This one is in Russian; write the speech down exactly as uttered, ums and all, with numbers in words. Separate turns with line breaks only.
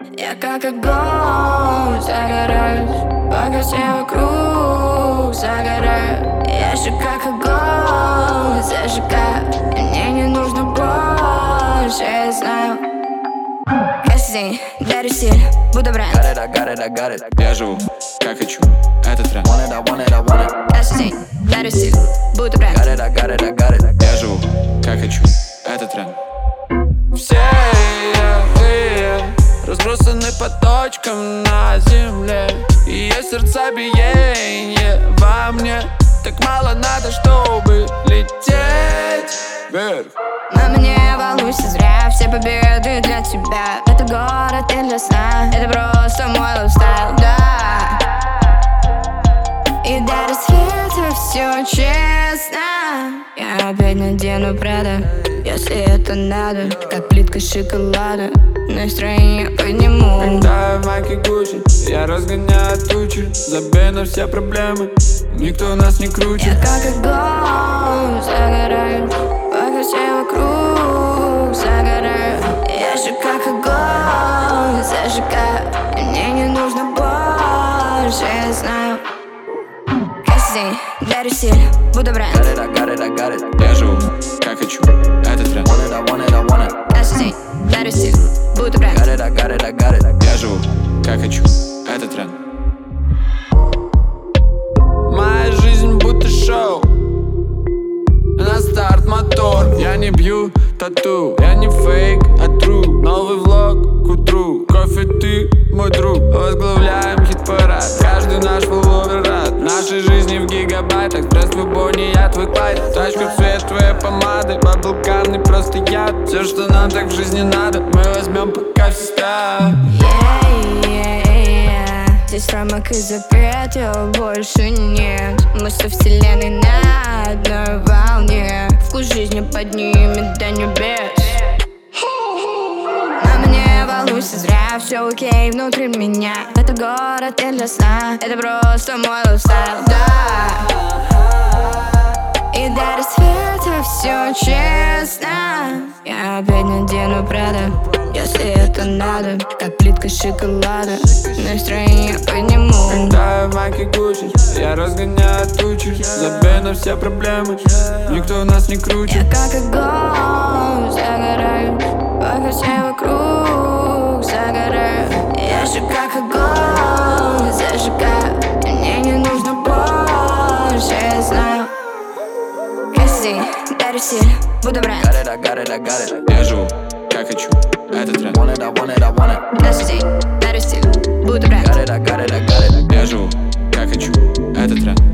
Я как огонь загораюсь, пока все вокруг загорают. Я же как огонь зажигаю, мне не нужно больше, я знаю. Каждый день дарю стиль, буду бренд.
Got it, I got it, I got it. Я живу, как хочу, это тренд. Want it, I want it, I want it.
Каждый день дарю стиль, буду бренд.
Got it, I got it, I got it. Я живу, как хочу, это тренд. Все разбросаны по точкам на земле, и есть сердцебиение во мне. Так мало надо, чтобы лететь вверх.
Мама, не волнуйся зря, все победы для тебя. Это город и для сна, это просто мой лайфстайл, да. И до рассвета все честно. Я опять надену Прада, если это надо, как плитка шоколада. Настроение подниму.
Когда в майке Гуччи, я разгоняю тучи. Забей на все проблемы, никто нас не круче.
Я как огонь загораюсь, пока все вокруг загорают. Я же как огонь зажигаю, мне не нужно больше, я знаю. Каждый день дарю стиль, буду бренд.
Got it, I got it, I got it. Я живу, как хочу, это тренд. Want it, I want it, I want it.
Каждый день дарю стиль, буду бренд.
Got it, I got it, I got it. Я живу, как хочу, это тренд. Моя жизнь будто шоу, на старт мотор. Я не бью тату, я не фейк, а true. Новый влог к утру, кофе ты мой друг. Возглавляем хит-парад, каждый наш фолловер рад. Нашей жизни в гигабайтах, стресс твой Бонни, я твой Клайд. Тачка в цвет твоей помады, баблкарный просто яд. Все, что нам так в жизни надо, мы возьмем, пока все спят.
Yeah, yeah, yeah. Здесь рамок и запретов больше нет. Мы со вселенной на одной волне. Вкус жизни поднимет до небес. Мама, не волнуйся зря, все окей внутри меня. Это город и для сна, это просто мой лайфстайл, да. И до рассвета все честно. Я опять надену Прада, если это надо, как плитка шоколада. Настроение подниму.
Когда в майке Гуччи, я разгоняю тучи. Забей на все проблемы, никто нас не круче.
Я как огонь загораюсь, пока все вокруг загорают. Я же как огонь зажигаю, мне не нужно больше, я знаю. Каждый день дарю стиль, буду бренд.
Got it, I got it, I got it. Я живу, как хочу, это тренд. Want it, I want it, I want it.
Каждый день дарю стиль, буду бренд.
Got it, I got it, I got it. Я живу, как хочу, это тренд.